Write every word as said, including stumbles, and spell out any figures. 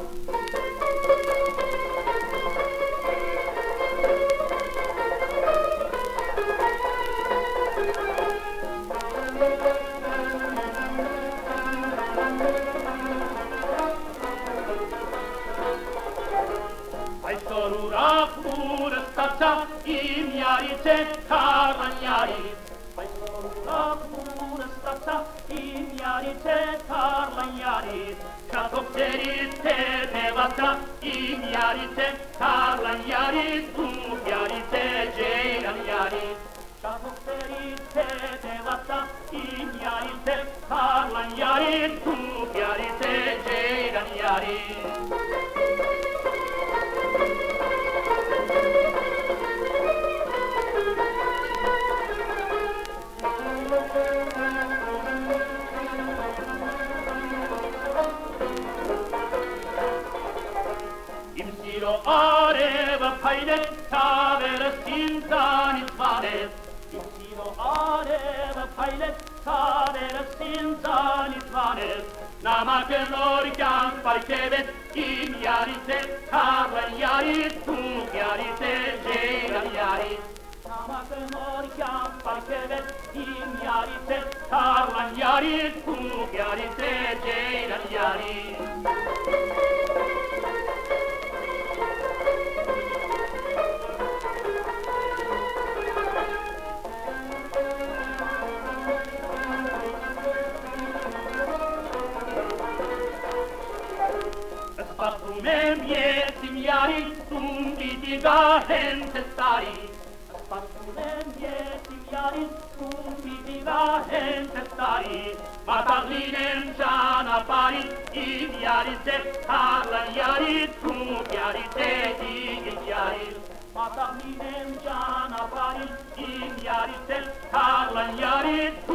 Այսօր ուրախ մուրը ստացա իմ յարիցե թարան յարից Այսօր ուրախ մուրը ստացա իմ յարիցե թարան յարից Շատ հոգսերից թեթևացա իմ յարիցե թարան յարից ու յարիցե ջեյրան յարից Շատ հոգսերից թեթևացա իմ յարիցե թարան յարից ու յարիցե ջեյրան յարից Իմ սիրո արևը փայլեց, թավերս ինձանից վանեց Իմ սիրո արևը փայլեց, թավերս ինձանից վանեց Նամակը նոր կյանք պարգևեց, իմ յարից է թարան յարից ու յարից է ջեյրան յարից Նամակը նոր կյանք պարգևեց, իմ յարից է թարան յարից ու յարից է ջեյրան յարից Սպասում եմ ես իմ յարից ում պիտի գա հենց էս տարի Սպասում եմ ես իմ յարից ում պիտի գա հենց էս տարի Մատաղ լինեմ ճանապարհից իմ յարից է թարան յարից ու յարից է իմ յարից Մատաղ լինեմ ճանապարհից իմ յարից է թարան յարից